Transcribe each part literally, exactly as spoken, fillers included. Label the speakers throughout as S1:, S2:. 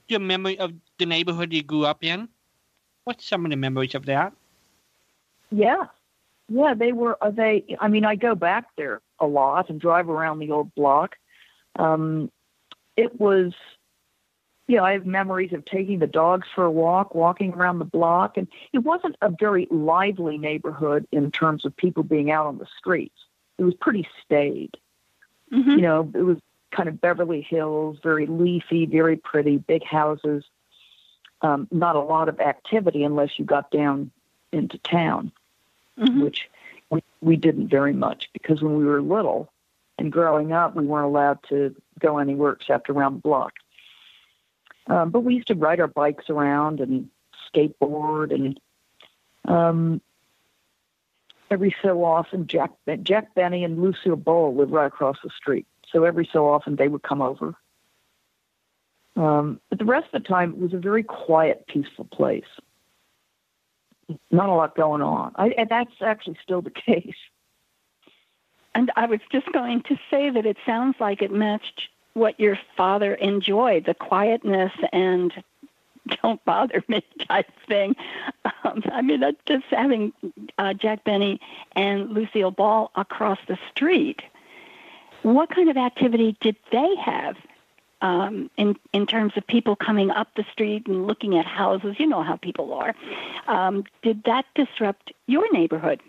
S1: your memory of the neighborhood you grew up in? What's some of the memories of that?
S2: Yeah. Yeah, they were, uh, they, I mean, I go back there a lot and drive around the old block. Um, it was, you know, I have memories of taking the dogs for a walk, walking around the block. And it wasn't a very lively neighborhood in terms of people being out on the streets. It was pretty staid. Mm-hmm. You know, it was kind of Beverly Hills, very leafy, very pretty, big houses. Um, not a lot of activity unless you got down into town, mm-hmm. which we, we didn't very much because when we were little and growing up, we weren't allowed to go anywhere except around the block. Um, but we used to ride our bikes around and skateboard, and um, every so often, Jack Jack Benny and Lucille Ball lived right across the street. So every so often, they would come over. Um, but the rest of the time, it was a very quiet, peaceful place. Not a lot going on. I, and that's actually still the case.
S3: And I was just going to say that it sounds like it matched what your father enjoyed, the quietness and don't bother me type thing. Um, I mean, that just having uh, Jack Benny and Lucille Ball across the street. What kind of activity did they have um, in in terms of people coming up the street and looking at houses? You know how people are. Um, did that disrupt your neighborhood?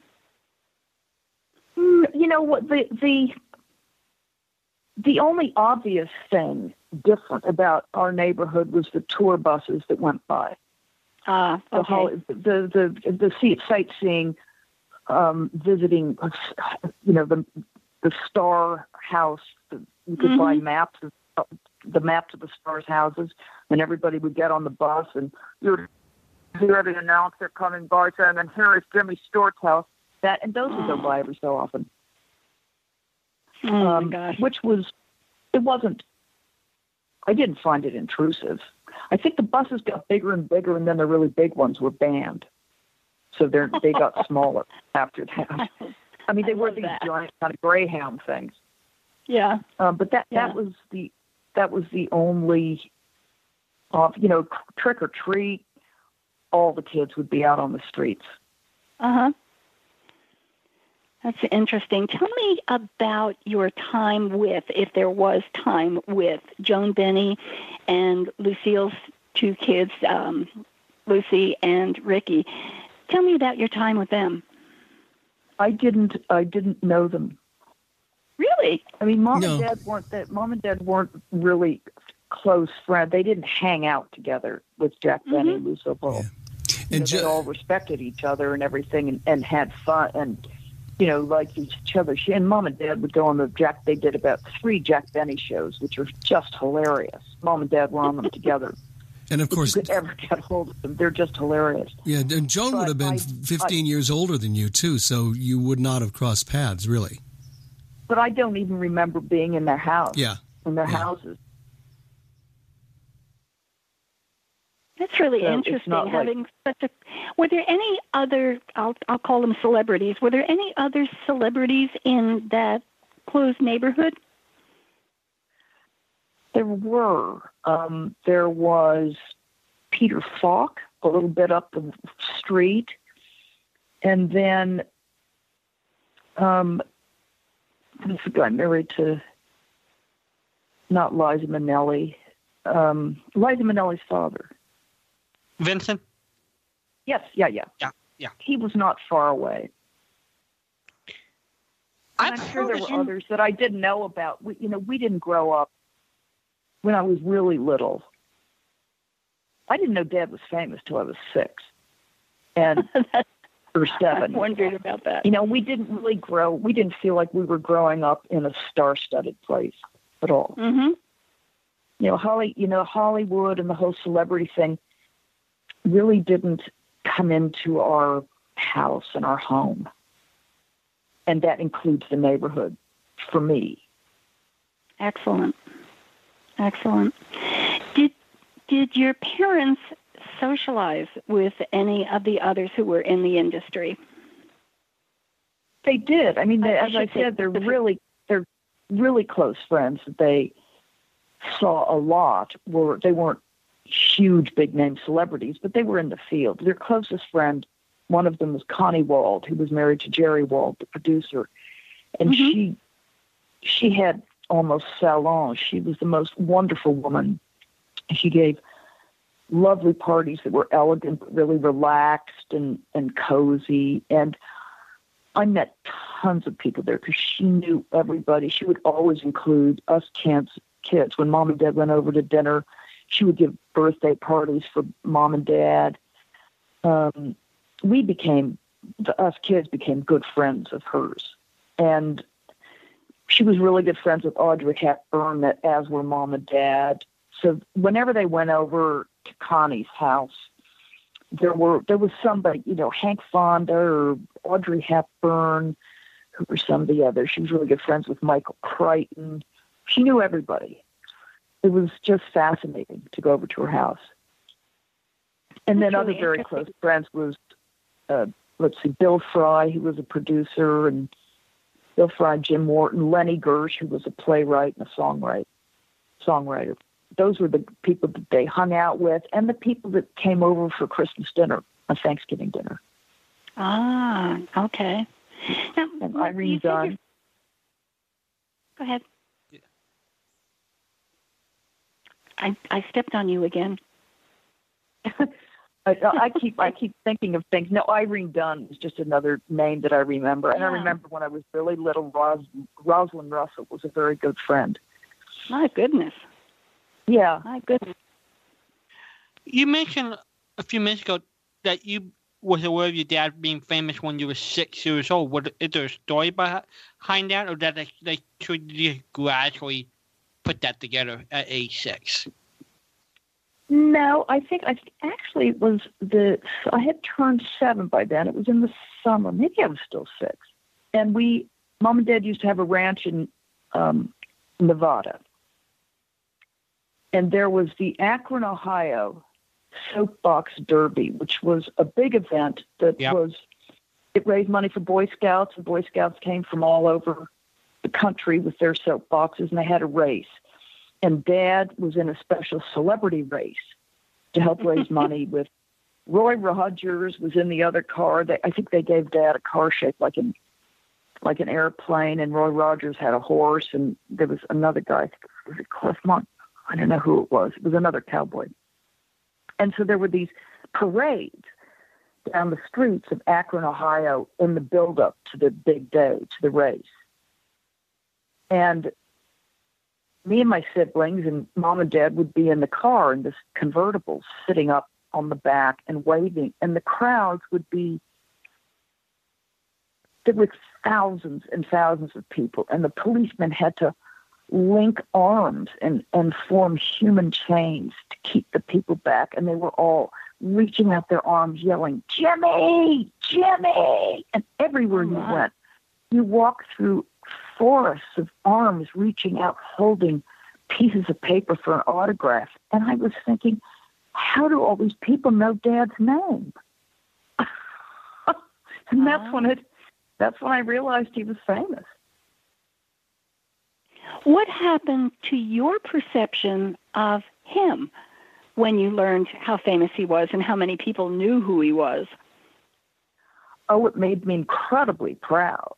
S2: Mm, you know what the the the only obvious thing different about our neighborhood was the tour buses that went by.
S3: Ah, uh, okay.
S2: The, the the the the sightseeing, um, visiting, you know, the the Star House. The, you could mm-hmm. buy maps of the maps of the Star's houses, and everybody would get on the bus, and you'd hear the announcer coming by saying, "And here is Jimmy Stewart's house." That and those would go by every so often.
S3: Oh
S2: um,
S3: my gosh!
S2: Which was, it wasn't. I didn't find it intrusive. I think the buses got bigger and bigger, and then the really big ones were banned, so they they got smaller after that. I mean, they
S3: I
S2: were these
S3: that.
S2: giant kind of Greyhound things.
S3: Yeah.
S2: Um, but that,
S3: yeah.
S2: that was the that was the only, uh, you know, trick or treat. All the kids would be out on the streets.
S3: Uh huh. That's interesting. Tell me about your time with, if there was time with, Joan Benny and Lucille's two kids, um, Lucy and Ricky. Tell me about your time with them.
S2: I didn't. I didn't know them.
S3: Really?
S2: I mean, mom
S4: no.
S2: and dad weren't that. Mom and dad weren't really close friends. They didn't hang out together with Jack
S3: Mm-hmm.
S2: Benny and Lucille Ball.
S4: Yeah.
S2: You know,
S4: And
S2: they
S4: Jo-
S2: all respected each other and everything, and, and had fun, and you know, liked each other. She and mom and dad would go on the Jack. They did about three Jack Benny shows, which were just hilarious. Mom and dad were on them together.
S4: And of course,
S2: if you could ever get hold of them, they're just hilarious.
S4: Yeah, and Joan
S2: but
S4: would have been
S2: I,
S4: fifteen
S2: I,
S4: years older than you too, so you would not have crossed paths, really.
S2: But I don't even remember being in their house.
S4: Yeah,
S2: in their
S4: yeah.
S2: houses.
S3: That's really
S2: so
S3: interesting.
S2: Like,
S3: having such a, were there any other? I'll I'll call them celebrities. Were there any other celebrities in that closed neighborhood?
S2: There were. Um, there was Peter Falk, a little bit up the street, and then um, who's the guy married to? Not Liza Minnelli. Um, Liza Minnelli's father.
S1: Vincent?
S2: Yes, yeah, yeah.
S1: Yeah, yeah.
S2: He was not far away. I'm sure there were
S1: in...
S2: others that I didn't know about. We, you know, we didn't grow up when I was really little. I didn't know Dad was famous till I was six, and or seven.
S3: I wondered about that.
S2: You know, we didn't really grow. We didn't feel like we were growing up in a star-studded place at all.
S3: Mm-hmm.
S2: You know, Holly. You know, Hollywood and the whole celebrity thing really didn't come into our house and our home. And that includes the neighborhood for me.
S3: Excellent. Excellent. Did did your parents socialize with any of the others who were in the industry?
S2: They did. I mean, they,
S3: I
S2: as I said, they're really they're really close friends. They saw a lot. Were they weren't huge, big-name celebrities, but they were in the field. Their closest friend, one of them was Connie Wald, who was married to Jerry Wald, the producer. And mm-hmm. she she had almost salon. She was the most wonderful woman. She gave lovely parties that were elegant, but really relaxed and, and cozy. And I met tons of people there because she knew everybody. She would always include us kids. kids. When Mom and Dad went over to dinner, she would give birthday parties for Mom and Dad. Um, we became, the, us kids became good friends of hers. And she was really good friends with Audrey Hepburn, as were Mom and Dad. So whenever they went over to Connie's house, there were there was somebody, you know, Hank Fonda or Audrey Hepburn, who were some of the others. She was really good friends with Michael Crichton. She knew everybody. It was just fascinating to go over to her house. And then other very close friends was, uh, let's see, Bill Fry, who was a producer, and Bill Fry, Jim Morton, Lenny Gersh, who was a playwright and a songwriter. songwriter. Those were the people that they hung out with, and the people that came over for Christmas dinner, a Thanksgiving dinner.
S3: Ah, okay. Now,
S2: and Irene Dunn.
S3: Go ahead. Yeah. I I stepped on you again.
S2: I, I keep I keep thinking of things. No, Irene Dunn is just another name that I remember. And yeah. I remember when I was really little, Ros, Rosalind Russell was a very good friend.
S3: My goodness.
S2: Yeah.
S3: My goodness.
S1: You mentioned a few minutes ago that you was aware of your dad being famous when you were six years old. What, is there a story behind that, or that they, they should you gradually put that together at age six?
S2: No, I think I actually it was the I had turned seven by then. It was in the summer. Maybe I was still six. And we, Mom and Dad used to have a ranch in um, Nevada. And there was the Akron, Ohio Soapbox Derby, which was a big event that yep. was, it raised money for Boy Scouts, and Boy Scouts came from all over the country with their soapboxes, and they had a race. And Dad was in a special celebrity race to help raise money with Roy Rogers was in the other car. They, I think they gave Dad a car shaped like an like an airplane, and Roy Rogers had a horse, and there was another guy, was it Cliff Monk? I don't know who it was. It was another cowboy. And so there were these parades down the streets of Akron, Ohio in the build-up to the big day, to the race. And me and my siblings and Mom and Dad would be in the car in this convertible sitting up on the back and waving. And the crowds would be, there were thousands and thousands of people. And the policemen had to link arms and, and form human chains to keep the people back. And they were all reaching out their arms, yelling, Jimmy, Jimmy. And everywhere oh, you wow. went, you walked through forests of arms reaching out, holding pieces of paper for an autograph. And I was thinking, how do all these people know Dad's name? And that's uh, when it, that's when I realized he was famous.
S3: What happened to your perception of him when you learned how famous he was and how many people knew who he was?
S2: Oh, it made me incredibly proud.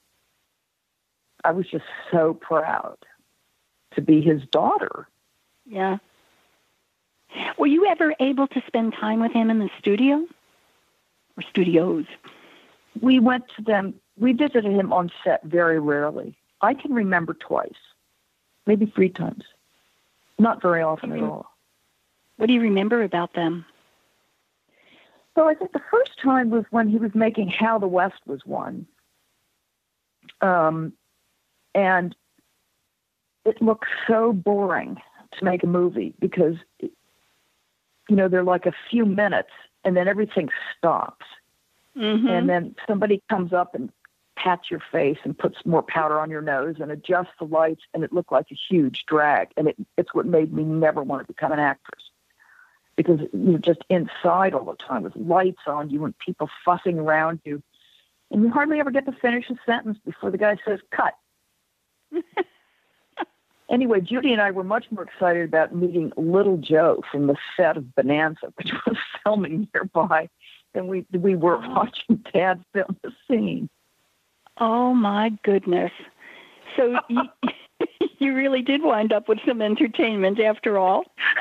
S2: I was just so proud to be his daughter.
S3: Yeah. Were you ever able to spend time with him in the studio or studios?
S2: We went to them. We visited him on set very rarely. I can remember twice, maybe three times. Not very often at all.
S3: What do you remember about them?
S2: So I think the first time was when he was making How the West Was Won. Um, and it looked so boring to make a movie because, you know, they're like a few minutes and then everything stops. Mm-hmm. And then somebody comes up and pats your face and puts more powder on your nose and adjusts the lights, and it looked like a huge drag. And it, it's what made me never want to become an actress, because you're just inside all the time with lights on you and people fussing around you. And you hardly ever get to finish a sentence before the guy says, cut. Anyway, Judy and I were much more excited about meeting Little Joe from the set of Bonanza, which was filming nearby, than we we were watching Dad film the scene.
S3: Oh my goodness! So you, you really did wind up with some entertainment after all.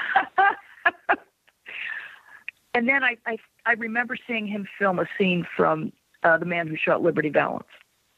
S2: And then I, I I remember seeing him film a scene from uh, The Man Who Shot Liberty Valance.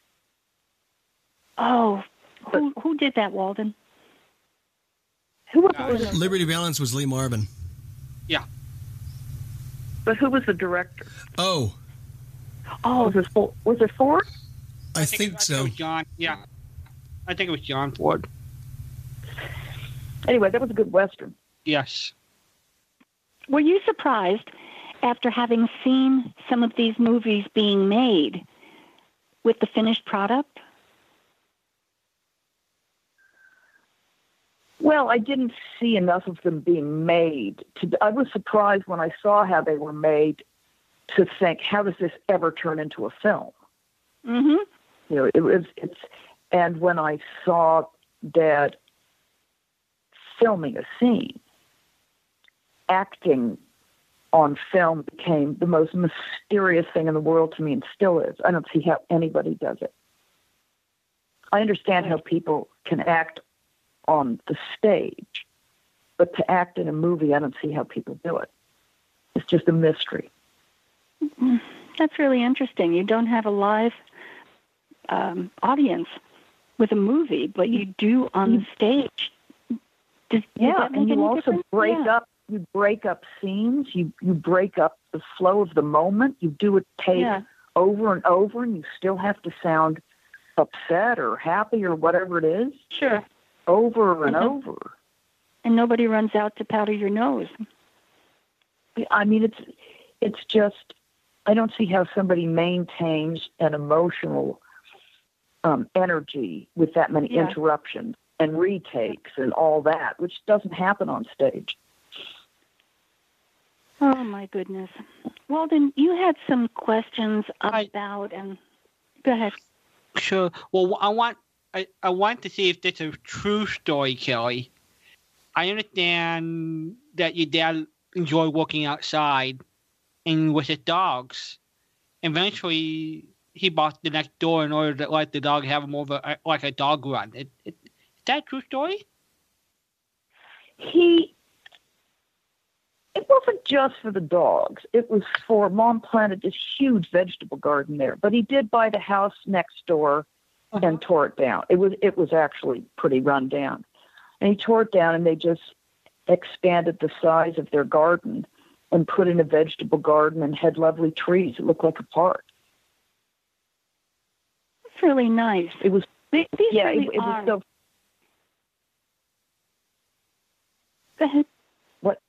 S3: Oh, who who did that, Walden?
S2: Who was,
S1: Uh,
S2: was it?
S4: Liberty Valance was Lee Marvin.
S1: Yeah.
S2: But who was the director?
S4: Oh,
S3: Oh,
S2: Was it, Fo- was it Ford?
S4: I, think,
S1: it,
S4: so.
S1: It was John. Yeah. I think it was John Ford.
S2: Anyway, that was a good Western.
S1: Yes.
S3: were you surprised after having seen some of these movies being made with the finished product?
S2: Well, I didn't see enough of them being made. To, I was surprised when I saw how they were made to think, how does this ever turn into a film?
S3: Mm-hmm.
S2: You know, it was, it's, and when I saw Dad filming a scene, acting on film became the most mysterious thing in the world to me, and still is. I don't see how anybody does it. I understand how people can act on the stage, but to act in a movie, I don't see how people do it. It's just a mystery.
S3: That's really interesting. You don't have a live um, audience with a movie, but you do on the stage. Does, does
S2: Yeah,
S3: that make
S2: and you
S3: any
S2: also
S3: difference?
S2: break
S3: Yeah.
S2: up. You break up scenes. You you break up the flow of the moment. You do a take
S3: Yeah.
S2: over and over, and you still have to sound upset or happy or whatever it is,
S3: Sure.
S2: over and
S3: Mhm.
S2: over.
S3: And nobody runs out to powder your nose.
S2: I mean, it's it's just, I don't see how somebody maintains an emotional um, energy with that many
S3: Yeah.
S2: interruptions and retakes and all that, which doesn't happen on stage.
S3: Oh, my goodness. Walden, you had some questions
S1: I-
S3: about, and go ahead.
S1: Sure. Well, I want I, I want to see if this is a true story, Kelly. I understand that your dad enjoyed working outside and with his dogs. Eventually, he bought the next door in order to let the dog have more of a like a dog run. It, it, is that a true story?
S2: He, it wasn't just for the dogs. It was for, Mom planted this huge vegetable garden there, but he did buy the house next door and tore it down. It was it was actually pretty run down. And he tore it down, and they just expanded the size of their garden and put in a vegetable garden and had lovely trees. It looked like a park.
S3: It's really nice.
S2: It was,
S3: These these
S2: yeah,
S3: really
S2: it, it
S3: are.
S2: was so,
S3: Go ahead.
S2: What?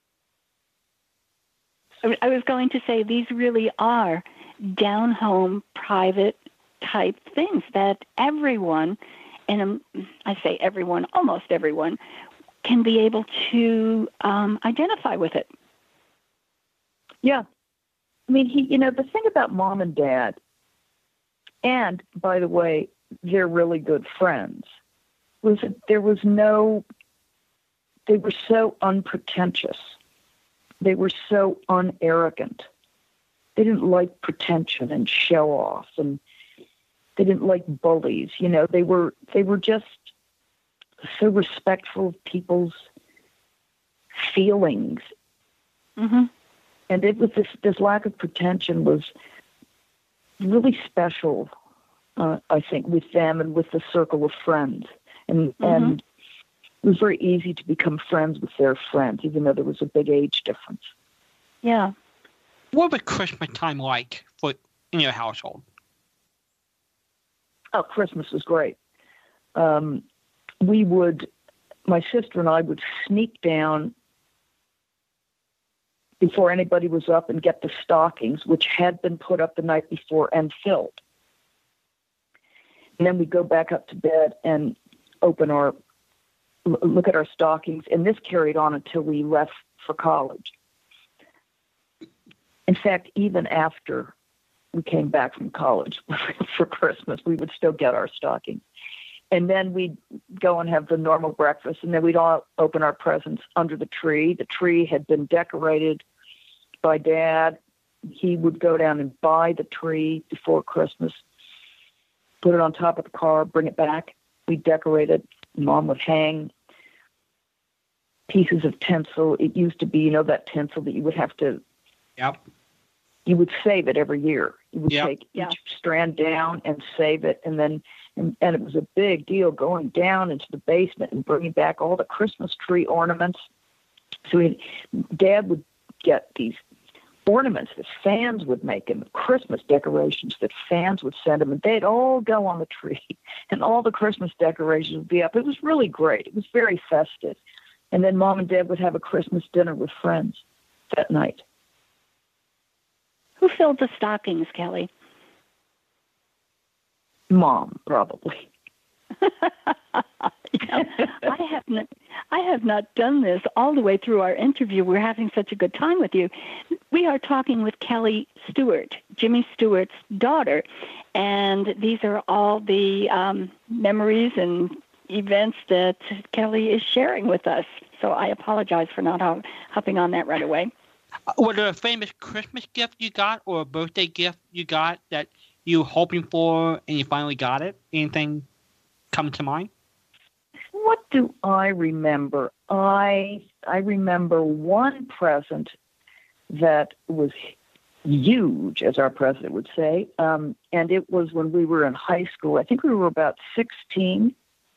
S3: I I was going to say these really are down-home, private type things that everyone, and um, I say everyone, almost everyone, can be able to um, identify with it.
S2: yeah. I mean, he, you know, the thing about Mom and Dad, and by the way, they're really good friends, was that there was no, they were so unpretentious. They were so unarrogant. They didn't like pretension and show off, and they didn't like bullies. You know, they were, they were just so respectful of people's feelings.
S3: Mm-hmm.
S2: And it was this, this lack of pretension was really special, uh, I think, with them and with the circle of friends. And
S3: Mm-hmm.
S2: and it was very easy to become friends with their friends, even though there was a big age difference.
S3: Yeah.
S1: What was Christmas time like for in your household?
S2: Oh, Christmas was great. Um, we would, my sister and I would sneak down before anybody was up and get the stockings, which had been put up the night before and filled. And then we'd go back up to bed and open our, l- look at our stockings. And this carried on until we left for college. In fact, even after we came back from college for Christmas, we would still get our stockings. And then we'd go and have the normal breakfast, and then we'd all open our presents under the tree. The tree had been decorated by Dad. He would go down and buy the tree before Christmas, put it on top of the car, bring it back. We'd decorate it. Mom would hang pieces of tinsel. It used to be, you know, that tinsel that you would have to,
S1: Yep.
S2: you would save it every year. You would
S1: Yep.
S2: take
S3: Yeah.
S2: each strand down and save it, and then And, and it was a big deal going down into the basement and bringing back all the Christmas tree ornaments. So we, Dad would get these ornaments that fans would make him, Christmas decorations that fans would send him, and they'd all go on the tree, and all the Christmas decorations would be up. It was really great. It was very festive. And then Mom and Dad would have a Christmas dinner with friends that night.
S3: Who filled the stockings, Kelly?
S2: Mom, probably.
S3: You know, I have not, I have not done this all the way through our interview. We're having such a good time with you. We are talking with Kelly Stewart, Jimmy Stewart's daughter, and these are all the um, memories and events that Kelly is sharing with us. So I apologize for not hopping on that right away.
S1: Was there a famous Christmas gift you got or a birthday gift you got that you were hoping for and you finally got it? Anything come to mind?
S2: What do I remember? I I remember one present that was huge, as our president would say, um, and it was when we were in high school. I think we were about sixteen,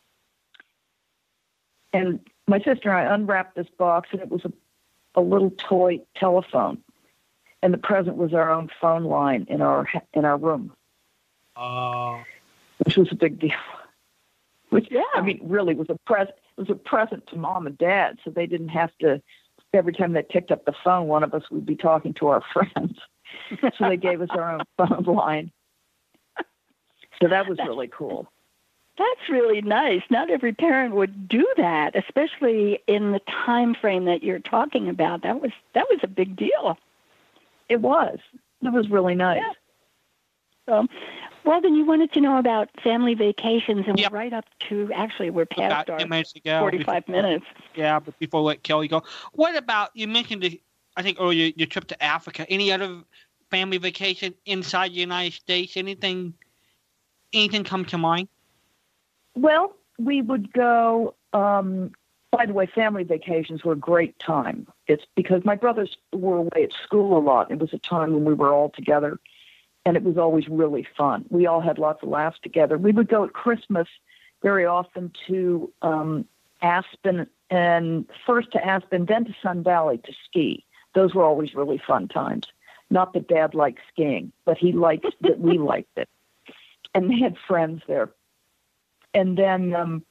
S2: and my sister and I unwrapped this box, and it was a, a little toy telephone, and the present was our own phone line in our in our room.
S1: Uh,
S2: which was a big deal. Which,
S3: yeah.
S2: I mean, really was a present. It was a present to Mom and Dad, so they didn't have to. Every time they picked up the phone, one of us would be talking to our friends. So they gave us our own phone line. So that was really cool.
S3: That's really nice. Not every parent would do that, especially in the time frame that you're talking about. That was that was a big deal.
S2: It was. It was really nice.
S3: Yeah. So, well, then you wanted to know about family vacations, and
S1: Yep.
S3: we're right up to, actually, we're past
S1: about
S3: our
S1: ten minutes ago.
S3: forty-five
S1: before,
S3: minutes.
S1: Yeah, but before I let Kelly go, what about, you mentioned, the, I think earlier, your trip to Africa. Any other family vacation inside the United States? Anything, anything come to mind?
S2: Well, we would go, um, by the way, family vacations were a great time. It's because my brothers were away at school a lot. It was a time when we were all together, and it was always really fun. We all had lots of laughs together. We would go at Christmas very often to um, Aspen, and first to Aspen, then to Sun Valley to ski. Those were always really fun times. Not that Dad liked skiing, but he liked that we liked it. And they had friends there. And then um,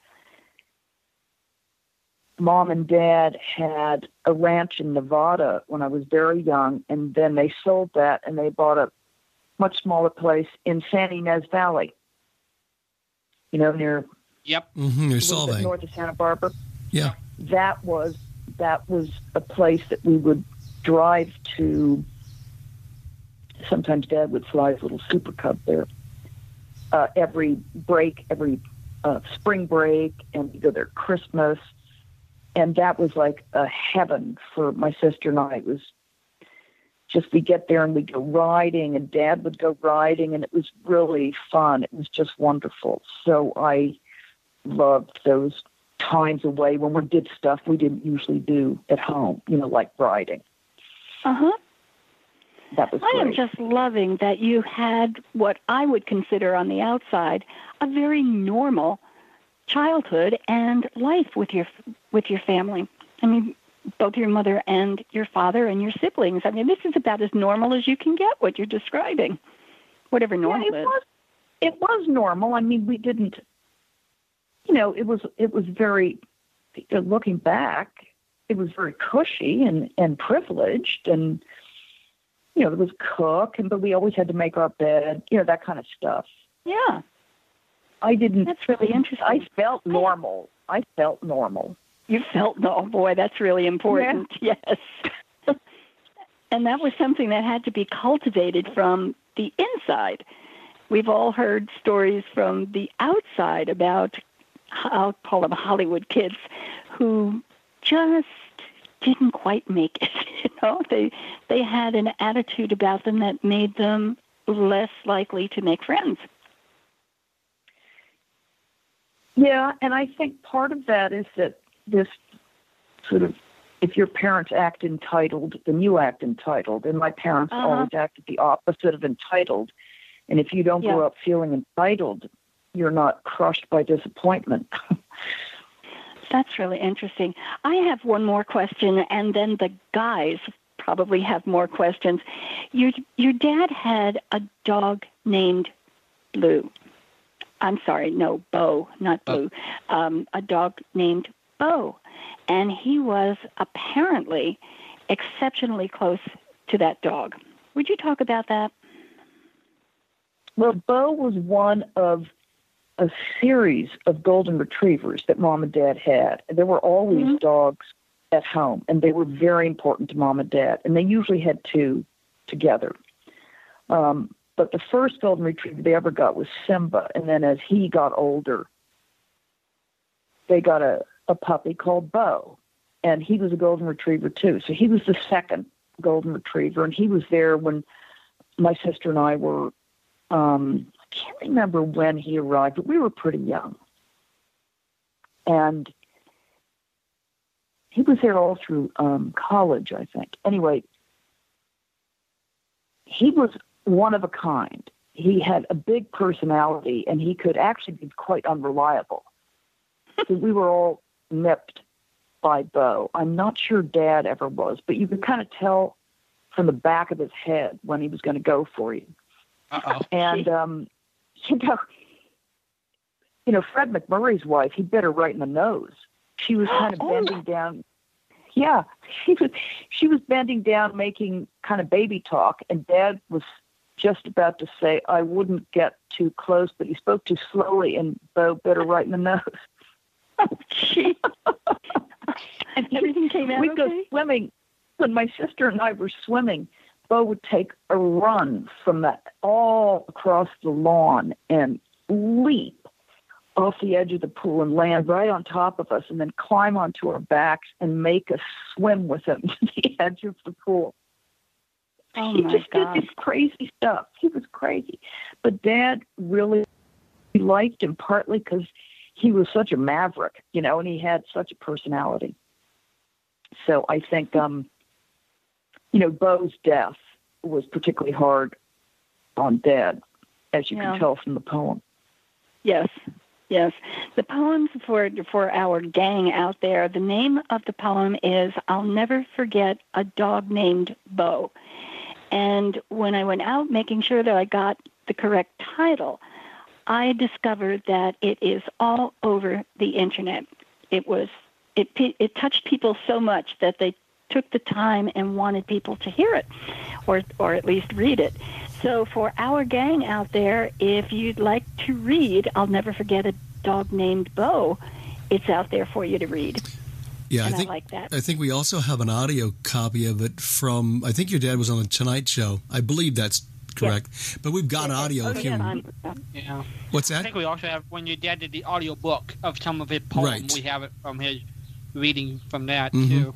S2: Mom and Dad had a ranch in Nevada when I was very young, and then they sold that, and they bought a much smaller place in San Ynez Valley, you know, near
S1: Yep.
S4: Mm-hmm,
S2: a
S4: you're
S2: little bit
S4: solving.
S2: north of Santa Barbara.
S4: Yeah.
S2: That was that was a place that we would drive to. Sometimes Dad would fly his little Super Cub there uh, every break, every uh, spring break, and we'd go there Christmas. And that was like a heaven for my sister and I. It was just, we get there and we'd go riding, and Dad would go riding, and it was really fun. It was just wonderful. So I loved those times away when we did stuff we didn't usually do at home, you know, like riding.
S3: Uh-huh.
S2: That was
S3: I
S2: great.
S3: am just loving that you had what I would consider on the outside a very normal childhood and life with your with your family. I mean, both your mother and your father and your siblings. I mean, this is about as normal as you can get, what you're describing, whatever normal
S2: yeah, it
S3: is.
S2: was, it was normal. I mean, we didn't, you know, it was it was very, looking back, it was very cushy and, and privileged, and, you know, there was a cook, and but we always had to make our bed, you know, that kind of stuff.
S3: Yeah,
S2: I didn't.
S3: that's really interesting.
S2: I felt normal. I felt normal.
S3: You felt, oh boy, that's really important. Yes. And that was something that had to be cultivated from the inside. We've all heard stories from the outside about I'll call them Hollywood kids, who just didn't quite make it. You know, they they had an attitude about them that made them less likely to make friends.
S2: Yeah, and I think part of that is that this sort of, if your parents act entitled, then you act entitled. And my parents
S3: Uh-huh.
S2: always acted the opposite of entitled. And if you don't
S3: Yeah.
S2: grow up feeling entitled, you're not crushed by disappointment.
S3: That's really interesting. I have one more question, and then the guys probably have more questions. Your your dad had a dog named Blue. I'm sorry, no, Bo, not Blue. Um, a dog named Bo. And he was apparently exceptionally close to that dog. Would you talk about that?
S2: Well, Bo was one of a series of golden retrievers that Mom and Dad had. There were always
S3: Mm-hmm.
S2: dogs at home, and they were very important to Mom and Dad, and they usually had two together. Um, but the first golden retriever they ever got was Simba, and then as he got older, they got a, a puppy called Bo, and he was a golden retriever too. So he was the second golden retriever, and he was there when my sister and I were, um, I can't remember when he arrived, but we were pretty young. And he was there all through um, college, I think. Anyway, he was one of a kind. He had a big personality, and he could actually be quite unreliable. So we were all nipped by Bo. I'm not sure Dad ever was, but you could kind of tell from the back of his head when he was going to go for you.
S1: Uh-oh.
S2: And, um, you know, you know, Fred McMurray's wife, he bit her right in the nose. She was kind of
S3: Oh.
S2: bending down. Yeah, she was, she was bending down, making kind of baby talk, and Dad was just about to say, I wouldn't get too close, but he spoke too slowly, and Bo bit her right in the nose.
S3: Gee. And everything came out
S2: We'd go
S3: okay?
S2: swimming. When my sister and I were swimming, Bo would take a run from that all across the lawn and leap off the edge of the pool and land right on top of us and then climb onto our backs and make us swim with him to the edge of the pool.
S3: Oh,
S2: He
S3: my
S2: just
S3: God.
S2: did this crazy stuff. He was crazy. But Dad really liked him partly because he was such a maverick, you know, and he had such a personality. So I think, um, you know, Bo's death was particularly hard on Dad, as you
S3: Yeah.
S2: can tell from the poem.
S3: Yes, yes. The poems for for our gang out there, the name of the poem is I'll Never Forget a Dog Named Bo. And when I went out making sure that I got the correct title, I discovered that it is all over the internet. It was it it touched people so much that they took the time and wanted people to hear it, or or at least read it. So for our gang out there, if you'd like to read I'll Never Forget a Dog Named Bo, it's out there for you to read.
S4: Yeah,
S3: And
S4: I
S3: I
S4: think
S3: like that.
S4: I think we also have an audio copy of it from. I think your dad was on the Tonight Show. I believe that's correct. But we've got audio.
S3: Oh,
S4: if
S3: yeah,
S4: you,
S3: I'm-
S1: Yeah.
S4: what's
S1: I
S4: that?
S1: think we also have, when your dad did the audio book of some of his poems,
S4: Right.
S1: we have it from his reading from that,
S4: Mhm.
S1: too.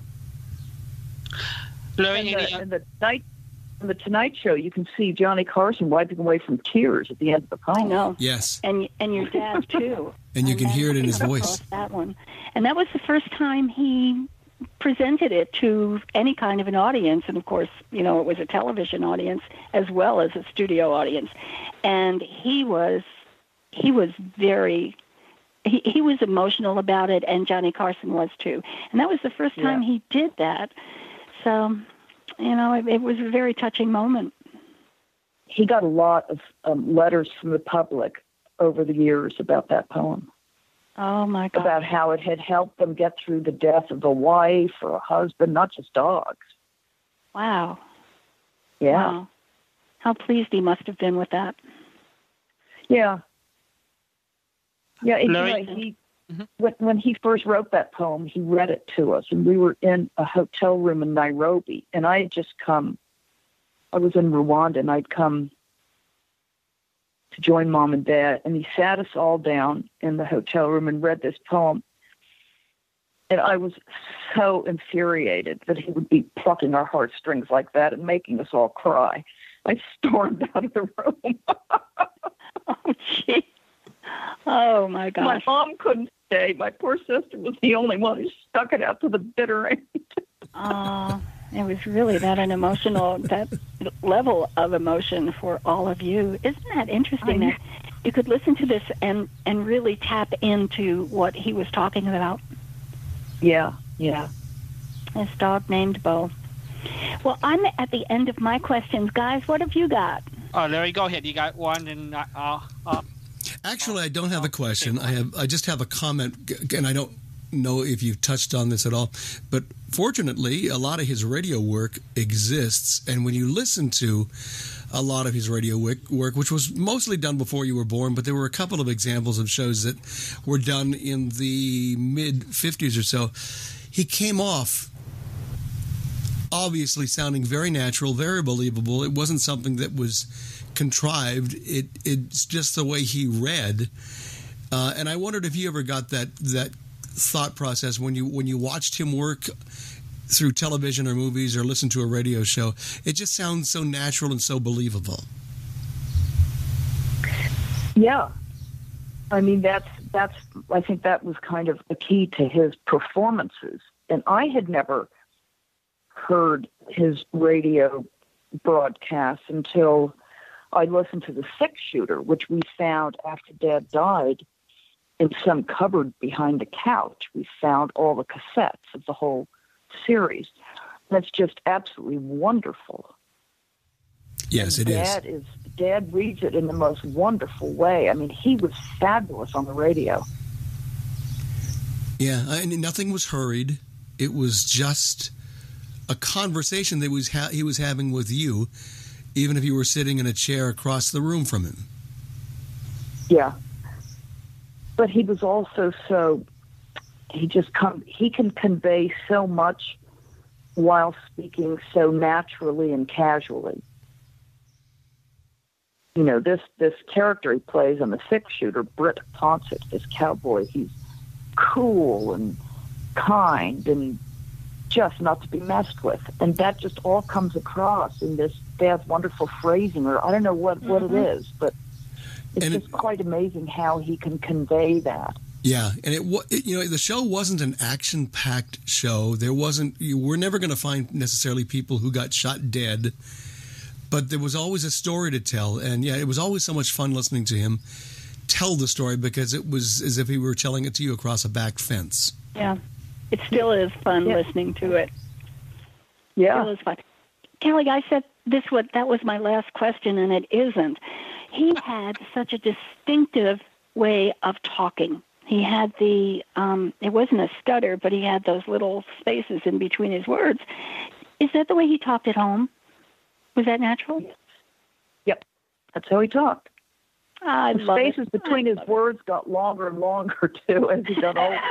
S1: Larry,
S2: And
S1: any,
S2: the, and the night, on the Tonight Show, you can see Johnny Carson wiping away from tears at the end of the poem.
S3: I know.
S4: Yes,
S3: And and your dad too.
S4: and you can
S3: that-
S4: hear it in his
S3: I
S4: voice.
S3: lost That one, and that was the first time he presented it to any kind of an audience. And of course, you know, it was a television audience as well as a studio audience. And he was he was very he, he was emotional about it, and Johnny Carson was too. And that was the first time
S2: Yeah.
S3: he did that. So, you know, it, it was a very touching moment.
S2: He got a lot of um, letters from the public over the years about that poem,
S3: Oh my God!
S2: about how it had helped them get through the death of a wife or a husband, not just dogs.
S3: Wow!
S2: Yeah.
S3: Wow. How pleased he must have been with that.
S2: Yeah. Yeah, and, you
S1: Larry?
S2: know, he,
S1: Mhm.
S2: when, when he first wrote that poem, he read it to us, and we were in a hotel room in Nairobi, and I had just come, I was in Rwanda, and I'd come to join Mom and Dad, and he sat us all down in the hotel room and read this poem. And I was so infuriated that he would be plucking our heartstrings like that and making us all cry. I stormed out of the room.
S3: Oh, gee. Oh, my gosh.
S2: My mom couldn't stay. My poor sister was the only one who stuck it out to the bitter end.
S3: Oh, it was really that an emotional, that level of emotion for all of you. Isn't that interesting that you could listen to this and, and really tap into what he was talking about?
S2: Yeah, yeah.
S3: This dog named Bo. Well, I'm at the end of my questions. Guys, what have you got?
S1: Oh, Larry, go ahead. You got one, and uh, uh,
S4: Actually, I don't have a question. I have. I just have a comment, and I don't know if you've touched on this at all. But fortunately, a lot of his radio work exists, and when you listen to a lot of his radio work, which was mostly done before you were born, but there were a couple of examples of shows that were done in the mid-fifties or so, he came off obviously sounding very natural, very believable. It wasn't something that was contrived. It It's just the way he read. Uh, and I wondered if you ever got that that thought process when you when you watched him work through television or movies or listen to a radio show. It just sounds so natural and so believable.
S2: Yeah. I mean, that's, that's, I think that was kind of the key to his performances. And I had never heard his radio broadcasts until I listened to The Six Shooter, which we found after Dad died in some cupboard behind the couch. We found all the cassettes of the whole series. That's just absolutely wonderful.
S4: Yes,
S2: and
S4: it
S2: Dad
S4: is.
S2: is. Dad reads it in the most wonderful way. I mean, he was fabulous on the radio.
S4: Yeah, I mean, nothing was hurried. It was just a conversation that was ha- he was having with you, even if you were sitting in a chair across the room from him.
S2: Yeah. But he was also so, he just come, he can convey so much while speaking so naturally and casually. You know, this, this character he plays on The Six Shooter, Britt Ponsett, this cowboy, he's cool and kind and just not to be messed with. And that just all comes across in this Dad's wonderful phrasing, or I don't know what, what mm-hmm. it is, but it's and just it, quite amazing how he can convey that.
S4: Yeah, and it, it you know the show wasn't an action-packed show. There wasn't you were never going to find necessarily people who got shot dead, but there was always a story to tell. And yeah, it was always so much fun listening to him tell the story because it was as if he were telling it to you across a back fence.
S3: Yeah, it still is fun yeah. listening to it.
S2: Yeah,
S3: it still is fun. Kelly, I said this what that was my last question, and it isn't. He had such a distinctive way of talking. He had the, um, it wasn't a stutter, but he had those little spaces in between his words. Is that the way he talked at home? Was that natural?
S2: Yep. That's how he talked.
S3: I
S2: the
S3: love
S2: spaces
S3: it.
S2: between his words got longer and longer, too, as he got older.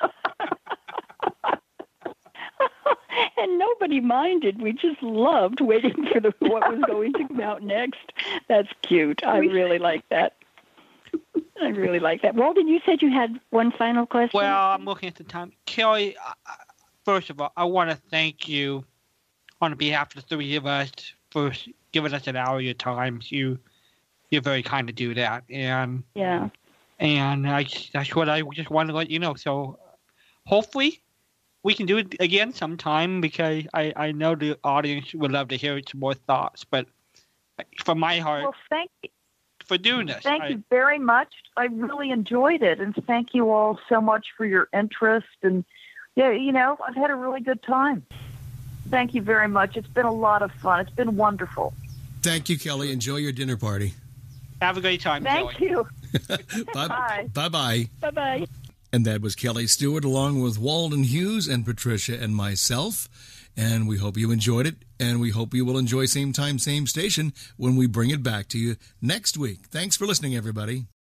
S3: And nobody minded. We just loved waiting for the what was going to come out next. That's cute. I really like that. I really like that. Walden, you said you had one final question?
S1: Well, I'm looking at the time. Kelly, first of all, I want to thank you on behalf of the three of us for giving us an hour of your time. You, you're very kind to do that. And
S3: yeah.
S1: And I, that's what I just wanted to let you know. So hopefully we can do it again sometime because I, I know the audience would love to hear some more thoughts. But from my heart,
S2: well, thank you
S1: for doing this.
S2: Thank
S1: I,
S2: you very much. I really enjoyed it, and thank you all so much for your interest. And yeah, you know, I've had a really good time. Thank you very much. It's been a lot of fun. It's been wonderful.
S4: Thank you, Kelly. Enjoy your dinner party.
S1: Have a great time.
S2: Thank
S1: Kelly.
S2: you.
S4: Bye. Bye-bye.
S3: Bye-bye.
S4: And that was Kelly Stewart along with Walden Hughes and Patricia and myself. And we hope you enjoyed it. And we hope you will enjoy Same Time, Same Station when we bring it back to you next week. Thanks for listening, everybody.